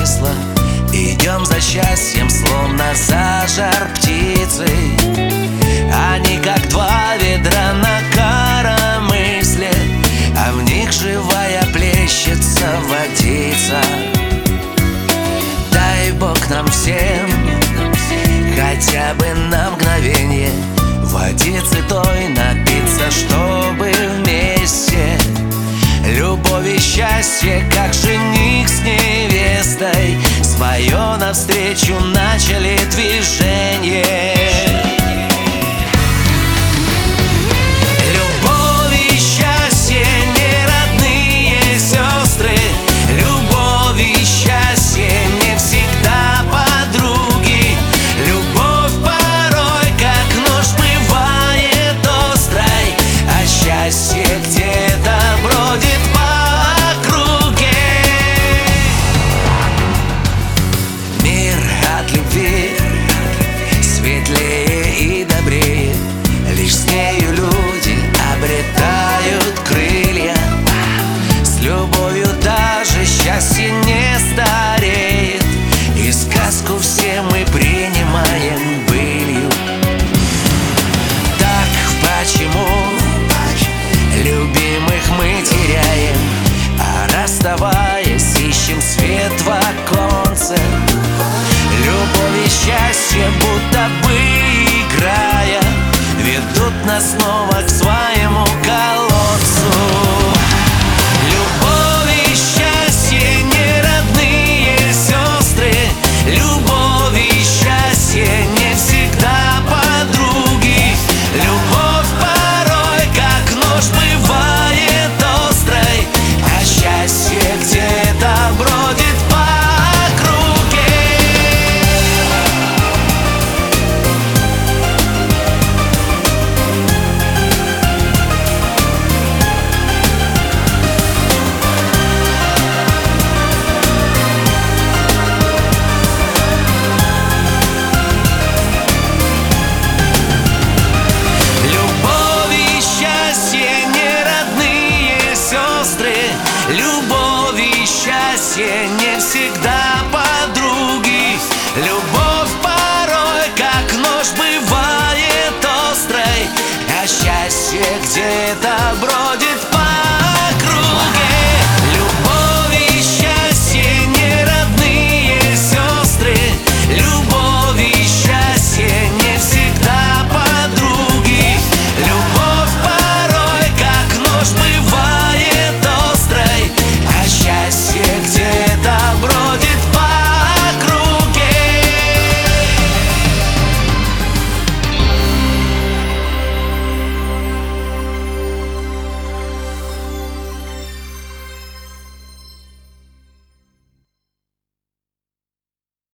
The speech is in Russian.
смысла. Идем за счастьем, словно за жар птицы. Они как два ведра на коромысле, а в них живая плещется водица. Дай Бог нам всем хотя бы на мгновенье водицы той напиться, чтобы вместе любовь и счастье, как жених с невестой, свое навстречу начали движение.